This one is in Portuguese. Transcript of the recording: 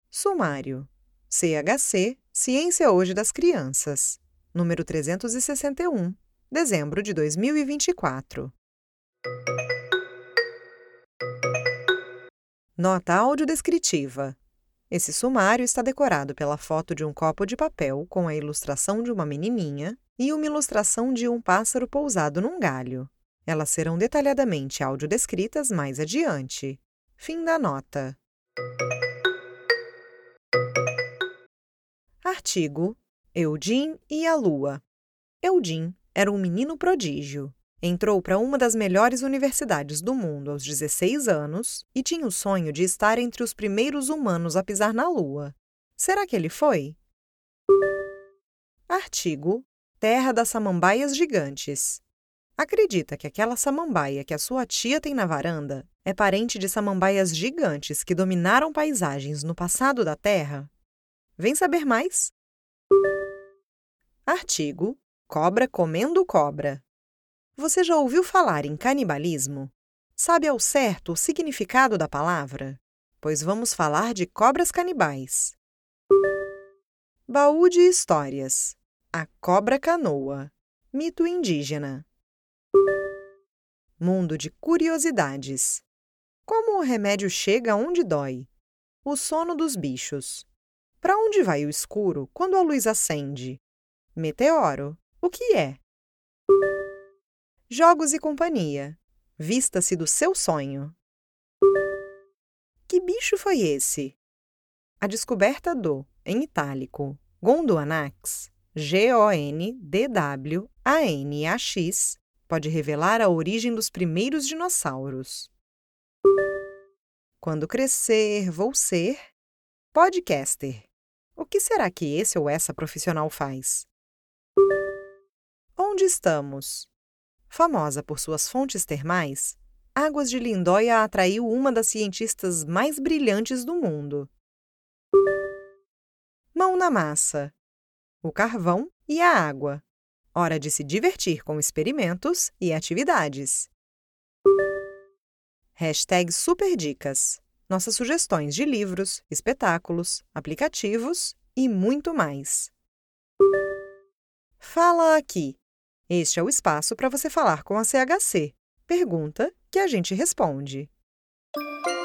Sumário. CHC, Ciência Hoje das Crianças. Número 361, dezembro de 2024. Nota audiodescritiva. Esse sumário está decorado pela foto de um copo de papel com a ilustração de uma menininha e uma ilustração de um pássaro pousado num galho. Elas serão detalhadamente audiodescritas mais adiante. Fim da nota. Artigo: Eugene e a Lua. Eugene era um menino prodígio. Entrou para uma das melhores universidades do mundo aos 16 anos e tinha o sonho de estar entre os primeiros humanos a pisar na Lua. Será que ele foi? Artigo: Terra das samambaias gigantes. Acredita que aquela samambaia que a sua tia tem na varanda é parente de samambaias gigantes que dominaram paisagens no passado da Terra? Vem saber mais? Artigo: Cobra comendo cobra. Você já ouviu falar em canibalismo? Sabe ao certo o significado da palavra? Pois vamos falar de cobras canibais. Baú de histórias. A cobra canoa. Mito indígena. Mundo de curiosidades. Como o remédio chega onde dói? O sono dos bichos. Para onde vai o escuro quando a luz acende? Meteoro. O que é? Jogos e companhia. Vista-se do seu sonho. Que bicho foi esse? A descoberta do, em itálico, Gondwanax, Gondwanax, pode revelar a origem dos primeiros dinossauros. Quando crescer, vou ser podcaster. O que será que esse ou essa profissional faz? Onde estamos? Famosa por suas fontes termais, Águas de Lindóia atraiu uma das cientistas mais brilhantes do mundo. Mão na massa. O carvão e a água. Hora de se divertir com experimentos e atividades. #Superdicas. Nossas sugestões de livros, espetáculos, aplicativos e muito mais. Fala aqui. Este é o espaço para você falar com a CHC. Pergunta que a gente responde.